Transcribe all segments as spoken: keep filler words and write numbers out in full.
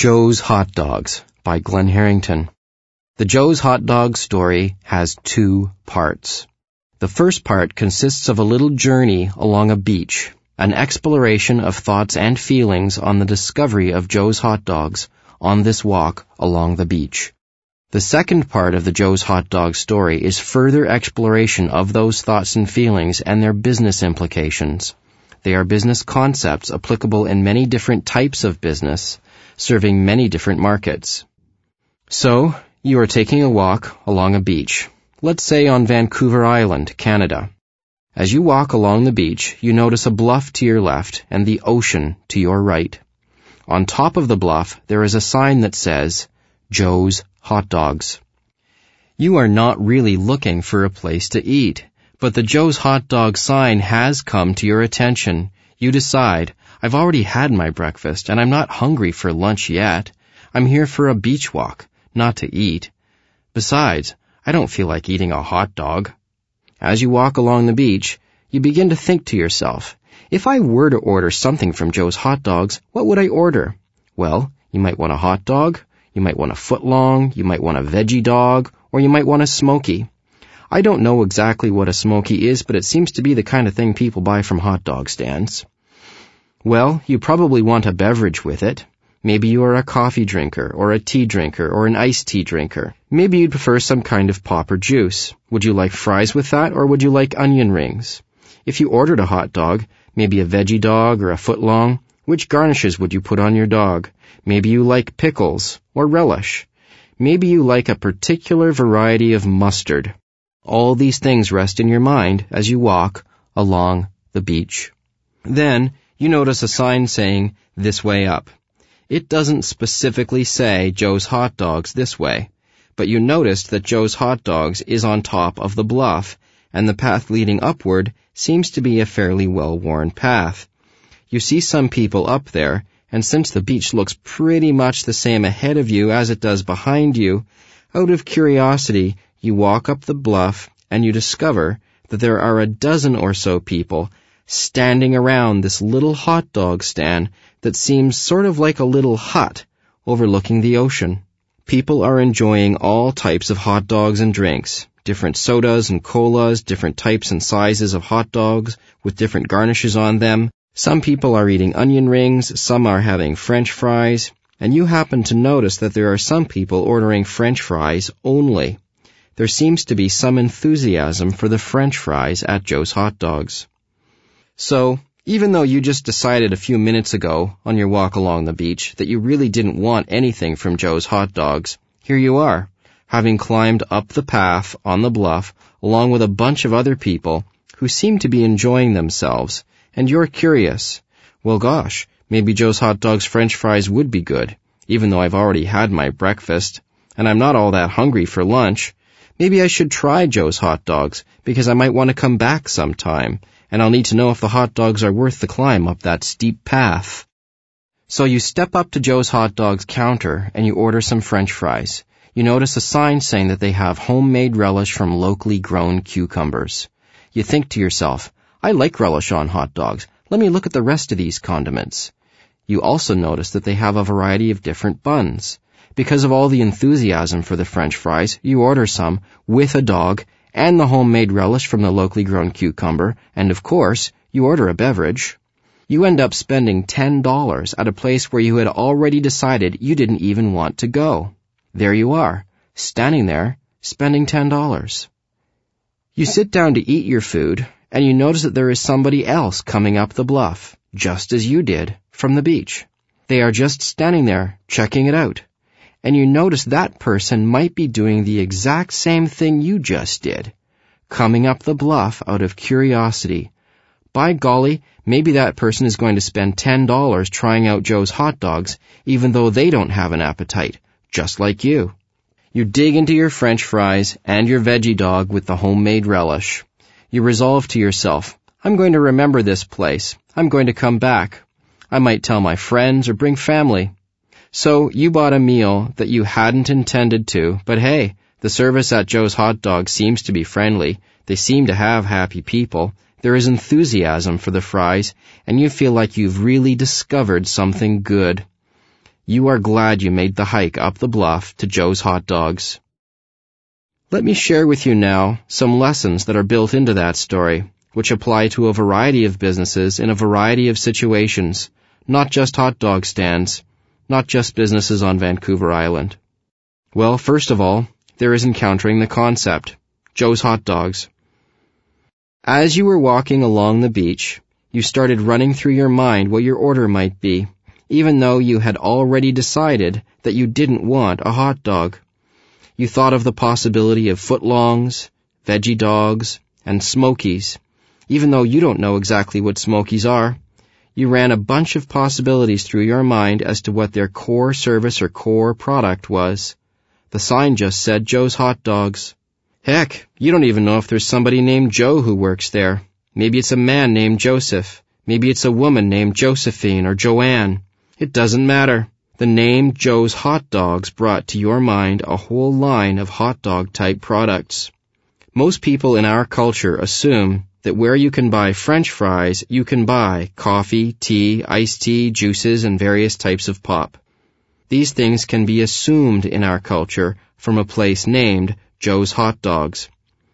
Joe's Hot Dogs by Glenn Harrington. The Joe's Hot Dog story has two parts. The first part consists of a little journey along a beach, an exploration of thoughts and feelings on the discovery of Joe's Hot Dogs on this walk along the beach. The second part of the Joe's Hot Dog story is further exploration of those thoughts and feelings and their business implications. They are business concepts applicable in many different types of business, serving many different markets. So, you are taking a walk along a beach, let's say on Vancouver Island, Canada. As you walk along the beach, you notice a bluff to your left and the ocean to your right. On top of the bluff, there is a sign that says, Joe's Hot Dogs. You are not really looking for a place to eat, but the Joe's Hot Dog sign has come to your attention. You decide, I've already had my breakfast and I'm not hungry for lunch yet. I'm here for a beach walk, not to eat. Besides, I don't feel like eating a hot dog. As you walk along the beach, you begin to think to yourself, if I were to order something from Joe's Hot Dogs, what would I order? Well, you might want a hot dog, you might want a footlong, you might want a veggie dog, or you might want a smoky. I don't know exactly what a smoky is, but it seems to be the kind of thing people buy from hot dog stands. Well, you probably want a beverage with it. Maybe you are a coffee drinker, or a tea drinker, or an iced tea drinker. Maybe you'd prefer some kind of pop or juice. Would you like fries with that, or would you like onion rings? If you ordered a hot dog, maybe a veggie dog or a footlong, which garnishes would you put on your dog? Maybe you like pickles, or relish. Maybe you like a particular variety of mustard. All these things rest in your mind as you walk along the beach. Then, you notice a sign saying, this way up. It doesn't specifically say Joe's Hot Dogs this way, but you noticed that Joe's Hot Dogs is on top of the bluff, and the path leading upward seems to be a fairly well-worn path. You see some people up there, and since the beach looks pretty much the same ahead of you as it does behind you, out of curiosity, you walk up the bluff and you discover that there are a dozen or so people standing around this little hot dog stand that seems sort of like a little hut overlooking the ocean. People are enjoying all types of hot dogs and drinks, different sodas and colas, different types and sizes of hot dogs with different garnishes on them. Some people are eating onion rings, some are having French fries, and you happen to notice that there are some people ordering French fries only. There seems to be some enthusiasm for the French fries at Joe's Hot Dogs. So, even though you just decided a few minutes ago on your walk along the beach that you really didn't want anything from Joe's Hot Dogs, here you are, having climbed up the path on the bluff along with a bunch of other people who seem to be enjoying themselves, and you're curious. Well, gosh, maybe Joe's Hot Dogs French fries would be good, even though I've already had my breakfast, and I'm not all that hungry for lunch. Maybe I should try Joe's Hot Dogs, because I might want to come back sometime, and I'll need to know if the hot dogs are worth the climb up that steep path. So you step up to Joe's Hot Dogs counter and you order some French fries. You notice a sign saying that they have homemade relish from locally grown cucumbers. You think to yourself, I like relish on hot dogs. Let me look at the rest of these condiments. You also notice that they have a variety of different buns. Because of all the enthusiasm for the French fries, you order some with a dog and the homemade relish from the locally grown cucumber, and of course, you order a beverage. You end up spending ten dollars at a place where you had already decided you didn't even want to go. There you are, standing there, spending ten dollars. You sit down to eat your food, and you notice that there is somebody else coming up the bluff, just as you did, from the beach. They are just standing there, checking it out. And you notice that person might be doing the exact same thing you just did, coming up the bluff out of curiosity. By golly, maybe that person is going to spend ten dollars trying out Joe's Hot Dogs, even though they don't have an appetite, just like you. You dig into your French fries and your veggie dog with the homemade relish. You resolve to yourself, I'm going to remember this place. I'm going to come back. I might tell my friends or bring family. So you bought a meal that you hadn't intended to, but hey, the service at Joe's Hot Dogs seems to be friendly. They seem to have happy people. There is enthusiasm for the fries, and you feel like you've really discovered something good. you are glad you made the hike up the bluff to Joe's Hot Dogs. Let me share with you now some lessons that are built into that story, which apply to a variety of businesses in a variety of situations, not just hot dog stands, not just businesses on Vancouver Island. Well, first of all, there is encountering the concept, Joe's Hot Dogs. As you were walking along the beach, you started running through your mind what your order might be, even though you had already decided that you didn't want a hot dog. You thought of the possibility of footlongs, veggie dogs, and smokies, even though you don't know exactly what smokies are. You ran a bunch of possibilities through your mind as to what their core service or core product was. The sign just said Joe's Hot Dogs. Heck, you don't even know if there's somebody named Joe who works there. Maybe it's a man named Joseph. Maybe it's a woman named Josephine or Joanne. It doesn't matter. The name Joe's Hot Dogs brought to your mind a whole line of hot dog type products. Most people in our culture assume that where you can buy French fries, you can buy coffee, tea, iced tea, juices, and various types of pop. These things can be assumed in our culture from a place named Joe's Hot Dogs.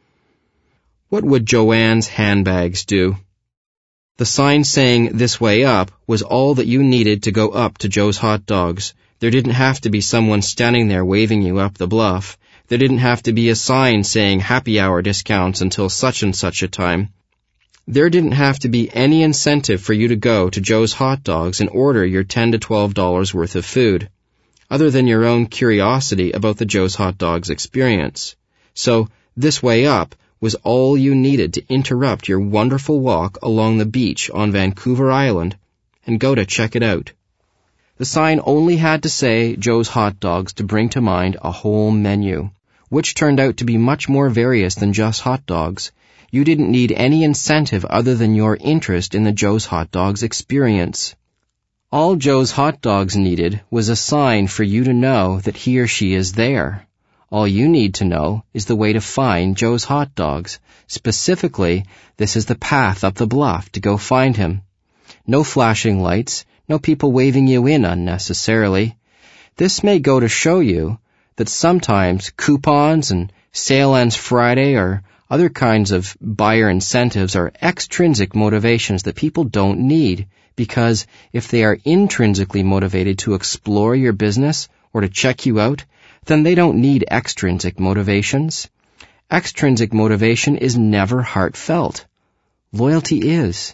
What would Joanne's handbags do? The sign saying "This way up" was all that you needed to go up to Joe's Hot Dogs. There didn't have to be someone standing there waving you up the bluff. There didn't have to be a sign saying happy hour discounts until such and such a time. There didn't have to be any incentive for you to go to Joe's Hot Dogs and order your ten to twelve dollars worth of food, other than your own curiosity about the Joe's Hot Dogs experience. So, this way up was all you needed to interrupt your wonderful walk along the beach on Vancouver Island and go to check it out. The sign only had to say Joe's Hot Dogs to bring to mind a whole menu, which turned out to be much more various than just hot dogs. You didn't need any incentive other than your interest in the Joe's Hot Dogs experience. All Joe's Hot Dogs needed was a sign for you to know that he or she is there. All you need to know is the way to find Joe's Hot Dogs. Specifically, this is the path up the bluff to go find him. No flashing lights, no people waving you in unnecessarily. This may go to show you that sometimes coupons and sale ends Friday or other kinds of buyer incentives are extrinsic motivations that people don't need, because if they are intrinsically motivated to explore your business or to check you out, then they don't need extrinsic motivations. Extrinsic motivation is never heartfelt. Loyalty is.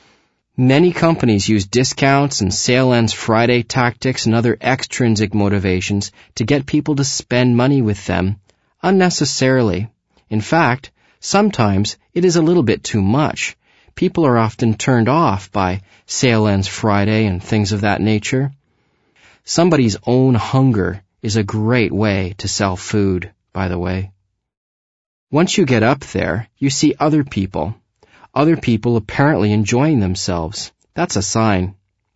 Many companies use discounts and sale ends Friday tactics and other extrinsic motivations to get people to spend money with them unnecessarily. In fact, sometimes it is a little bit too much. People are often turned off by sale ends Friday and things of that nature. Somebody's own hunger is a great way to sell food, by the way. Once you get up there, you see other people. Other people apparently enjoying themselves. That's a sign.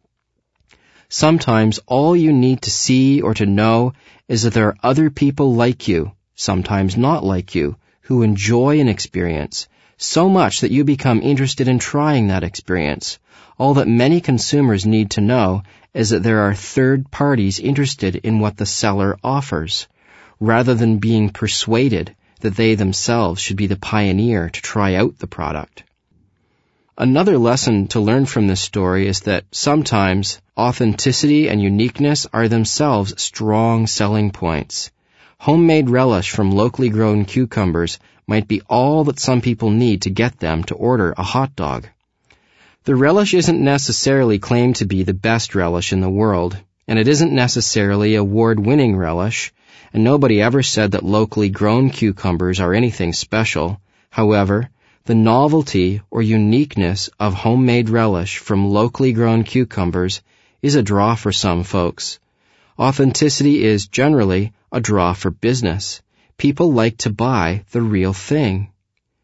Sometimes all you need to see or to know is that there are other people like you, sometimes not like you, who enjoy an experience so much that you become interested in trying that experience. All that many consumers need to know is that there are third parties interested in what the seller offers, rather than being persuaded that they themselves should be the pioneer to try out the product. Another lesson to learn from this story is that sometimes authenticity and uniqueness are themselves strong selling points. Homemade relish from locally grown cucumbers might be all that some people need to get them to order a hot dog. The relish isn't necessarily claimed to be the best relish in the world, and it isn't necessarily award-winning relish, and nobody ever said that locally grown cucumbers are anything special. However, the novelty or uniqueness of homemade relish from locally grown cucumbers is a draw for some folks. Authenticity is generally a draw for business. People like to buy the real thing.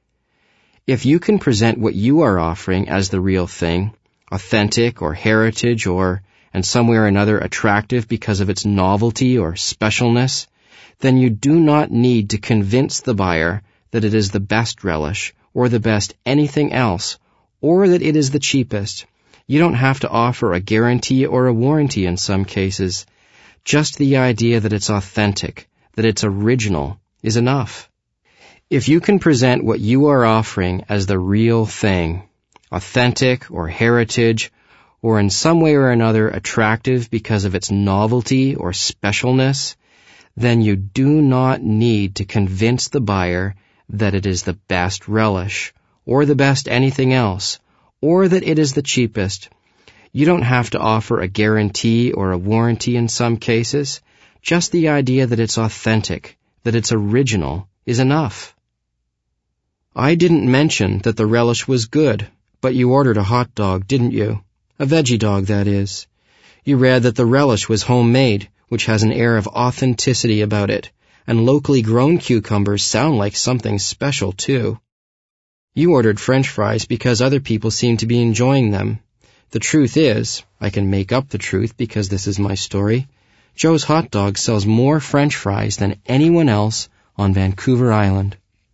If you can present what you are offering as the real thing, authentic or heritage or, and somewhere or another attractive because of its novelty or specialness, then you do not need to convince the buyer that it is the best relish or the best anything else, or that it is the cheapest. You don't have to offer a guarantee or a warranty in some cases. Just the idea that it's authentic, that it's original, is enough. If you can present what you are offering as the real thing, authentic or heritage, or in some way or another attractive because of its novelty or specialness, then you do not need to convince the buyer that it is the best relish, or the best anything else, or that it is the cheapest. You don't have to offer a guarantee or a warranty in some cases. Just the idea that it's authentic, that it's original, is enough. I didn't mention that the relish was good, but you ordered a hot dog, didn't you? A veggie dog, that is. You read that the relish was homemade, which has an air of authenticity about it, and locally grown cucumbers sound like something special, too. You ordered French fries because other people seem to be enjoying them. The truth is, I can make up the truth because this is my story, Joe's Hot Dog sells more French fries than anyone else on Vancouver Island.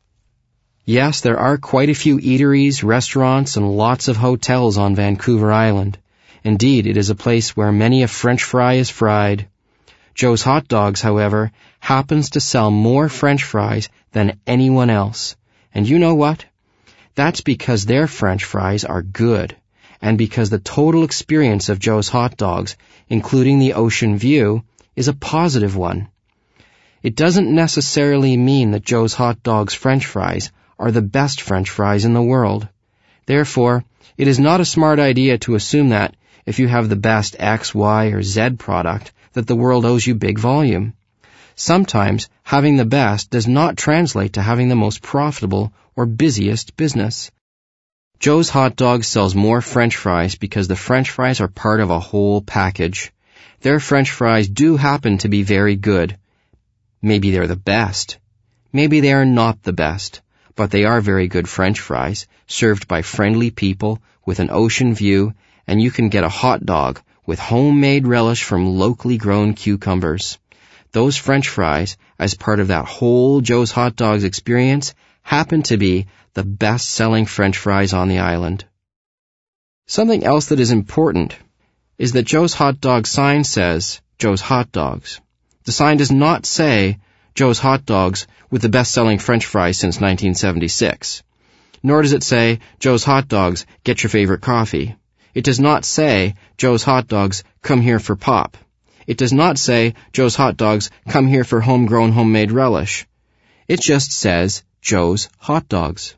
Yes, there are quite a few eateries, restaurants, and lots of hotels on Vancouver Island. Indeed, it is a place where many a French fry is fried. Joe's Hot Dogs, however, happens to sell more French fries than anyone else. And you know what? That's because their French fries are good, and because the total experience of Joe's Hot Dogs, including the ocean view, is a positive one. It doesn't necessarily mean that Joe's Hot Dogs French fries are the best French fries in the world. Therefore, it is not a smart idea to assume that, if you have the best X, Y, or Z product, that the world owes you big volume. Sometimes, having the best does not translate to having the most profitable or busiest business. Joe's Hot Dogs sells more French fries because the French fries are part of a whole package. Their French fries do happen to be very good. Maybe they're the best. Maybe they are not the best, but they are very good French fries, served by friendly people with an ocean view, and you can get a hot dog with homemade relish from locally grown cucumbers. Those French fries, as part of that whole Joe's Hot Dogs experience, happen to be the best-selling French fries on the island. Something else that is important is that Joe's Hot Dog sign says Joe's Hot Dogs. The sign does not say Joe's Hot Dogs with the best-selling French fries since nineteen seventy-six. Nor does it say Joe's Hot Dogs, get your favorite coffee. It does not say Joe's Hot Dogs, come here for pop. It does not say Joe's Hot Dogs, come here for homegrown homemade relish. It just says Joe's Hot Dogs.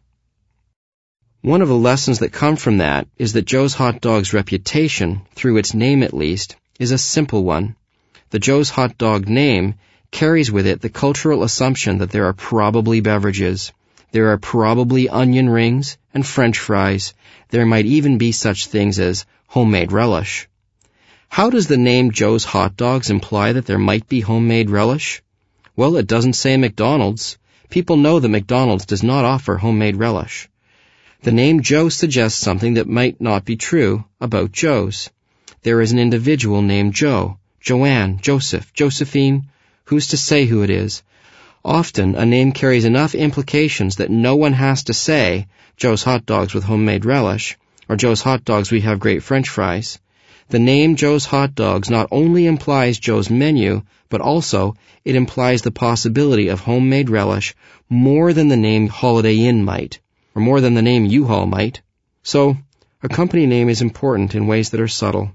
One of the lessons that come from that is that Joe's Hot Dogs' reputation, through its name at least, is a simple one. The Joe's Hot Dog name carries with it the cultural assumption that there are probably beverages. There are probably onion rings and French fries. There might even be such things as homemade relish. How does the name Joe's Hot Dogs imply that there might be homemade relish? Well, it doesn't say McDonald's. People know that McDonald's does not offer homemade relish. The name Joe suggests something that might not be true about Joe's. There is an individual named Joe, Joanne, Joseph, Josephine. Who's to say who it is? Often, a name carries enough implications that no one has to say, Joe's Hot Dogs with homemade relish, or Joe's Hot Dogs we have great French fries. The name Joe's Hot Dogs not only implies Joe's menu, but also it implies the possibility of homemade relish more than the name Holiday Inn might, or more than the name U-Haul might. So, a company name is important in ways that are subtle.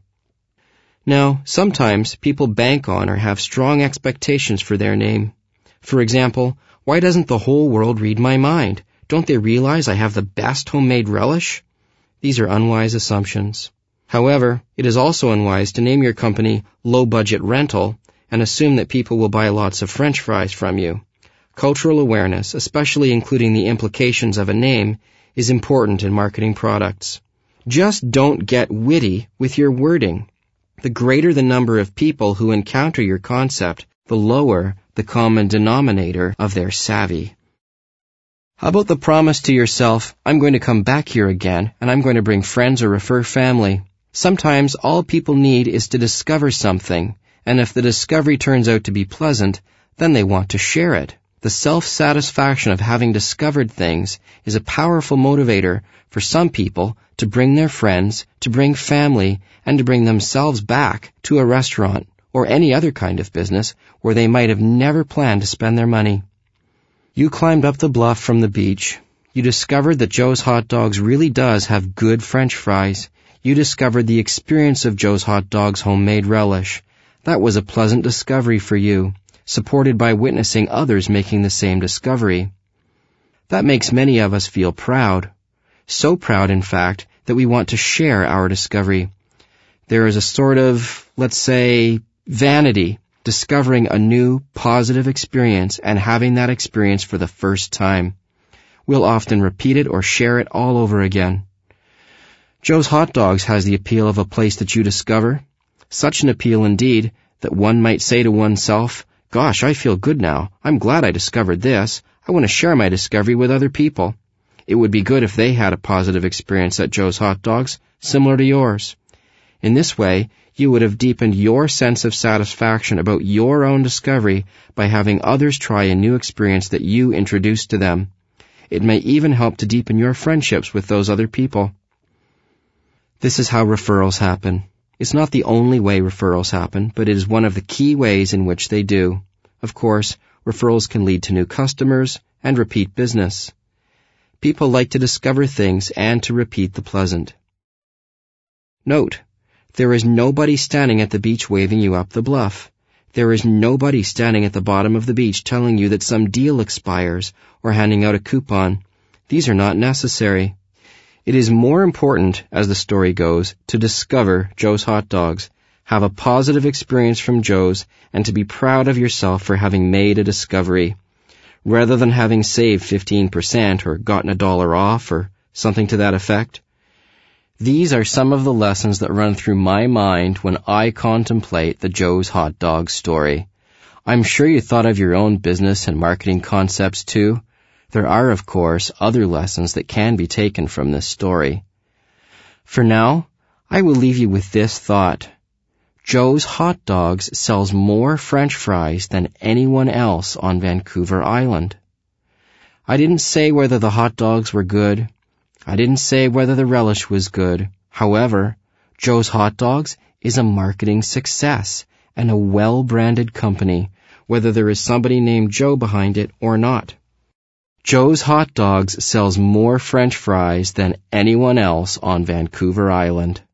Now, sometimes people bank on or have strong expectations for their name. For example, why doesn't the whole world read my mind? Don't they realize I have the best homemade relish? These are unwise assumptions. However, it is also unwise to name your company Low Budget Rental and assume that people will buy lots of French fries from you. Cultural awareness, especially including the implications of a name, is important in marketing products. Just don't get witty with your wording. The greater the number of people who encounter your concept, the lower the common denominator of their savvy. How about the promise to yourself, I'm going to come back here again, and I'm going to bring friends or refer family. Sometimes all people need is to discover something, and if the discovery turns out to be pleasant, then they want to share it. The self-satisfaction of having discovered things is a powerful motivator for some people to bring their friends, to bring family, and to bring themselves back to a restaurant or any other kind of business where they might have never planned to spend their money. You climbed up the bluff from the beach. You discovered that Joe's Hot Dogs really does have good French fries. You discovered the experience of Joe's Hot Dogs homemade relish. That was a pleasant discovery for you, supported by witnessing others making the same discovery. That makes many of us feel proud. So proud, in fact, that we want to share our discovery. There is a sort of, let's say, vanity, discovering a new, positive experience and having that experience for the first time. We'll often repeat it or share it all over again. Joe's Hot Dogs has the appeal of a place that you discover. Such an appeal indeed that one might say to oneself, gosh, I feel good now. I'm glad I discovered this. I want to share my discovery with other people. It would be good if they had a positive experience at Joe's Hot Dogs, similar to yours. In this way, you would have deepened your sense of satisfaction about your own discovery by having others try a new experience that you introduced to them. It may even help to deepen your friendships with those other people. This is how referrals happen. It's not the only way referrals happen, but it is one of the key ways in which they do. Of course, referrals can lead to new customers and repeat business. People like to discover things and to repeat the pleasant. Note, there is nobody standing at the beach waving you up the bluff. There is nobody standing at the bottom of the beach telling you that some deal expires or handing out a coupon. These are not necessary. It is more important, as the story goes, to discover Joe's Hot Dogs, have a positive experience from Joe's, and to be proud of yourself for having made a discovery, rather than having saved fifteen percent or gotten a dollar off or something to that effect. These are some of the lessons that run through my mind when I contemplate the Joe's Hot Dogs story. I'm sure you thought of your own business and marketing concepts too. There are, of course, other lessons that can be taken from this story. For now, I will leave you with this thought. Joe's Hot Dogs sells more French fries than anyone else on Vancouver Island. I didn't say whether the hot dogs were good. I didn't say whether the relish was good. However, Joe's Hot Dogs is a marketing success and a well-branded company, whether there is somebody named Joe behind it or not. Joe's Hot Dogs sells more French fries than anyone else on Vancouver Island.